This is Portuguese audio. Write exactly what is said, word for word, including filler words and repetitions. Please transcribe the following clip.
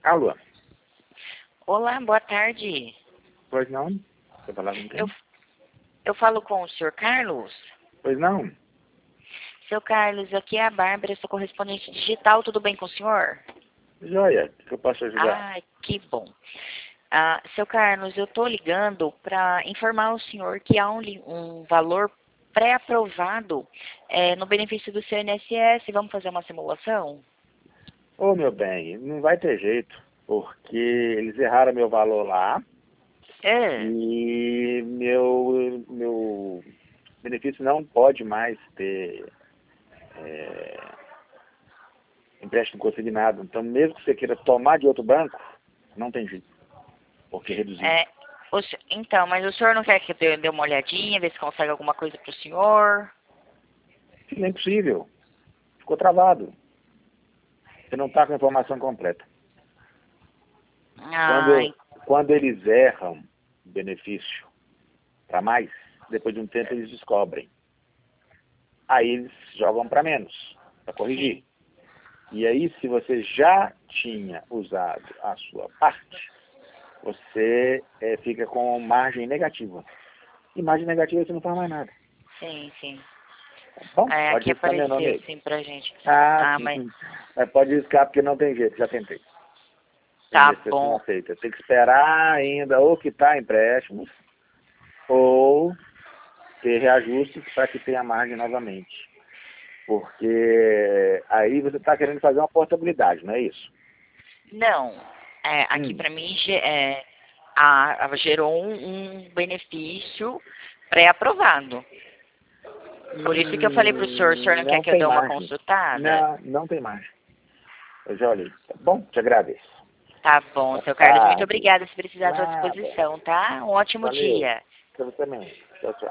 Alô? Olá, boa tarde. Pois não? Você falava com quem? Eu, eu falo com o senhor Carlos? Pois não? Seu Carlos, aqui é a Bárbara, sou correspondente digital, tudo bem com o senhor? Joia, que eu posso ajudar? Ah, que bom. Ah, seu Carlos, eu estou ligando para informar o senhor que há um, li- um valor pré-aprovado eh, no benefício do seu I N S S. Vamos fazer uma simulação? Ô, meu bem, não vai ter jeito, porque eles erraram meu valor lá É. e meu, meu benefício não pode mais ter é, empréstimo consignado. Então, mesmo que você queira tomar de outro banco, não tem jeito, porque reduziu. É, o se- então, mas o senhor não quer que eu dê dê uma olhadinha, ver se consegue alguma coisa para o senhor? Não é impossível, ficou travado. Você não está com a informação completa. Ai, Quando, quando eles erram o benefício para mais, depois de um tempo eles descobrem. Aí eles jogam para menos, para corrigir. sim. E aí, se você já tinha usado a sua parte, você é, fica com margem negativa. E margem negativa você não faz mais nada. Sim, sim. Tá bom? É, Pode aqui riscar meu nome apareceu aí. assim pra gente. Ah, Ah, sim. mas Mas pode riscar porque não tem jeito, já tentei. Tem tá vezes que você não bom. aceita. Tem que esperar ainda ou quitar empréstimos ou ter reajustes para que tenha margem novamente. Porque aí você está querendo fazer uma portabilidade, não é isso? Não, é, aqui Hum. pra mim ge- é, a, a- gerou um, um benefício pré-aprovado. Por isso que eu falei pro senhor, o senhor Hum, não quer não que eu tem dê uma margem. consultada? Não, não tem margem. Eu já olhei. Tá bom? Te agradeço. Tá bom, Boa seu Carlos, muito tarde. obrigada. Se precisar, estou à Nada. disposição, tá? Um ótimo Valeu. dia. Pra você também. Tchau, tchau.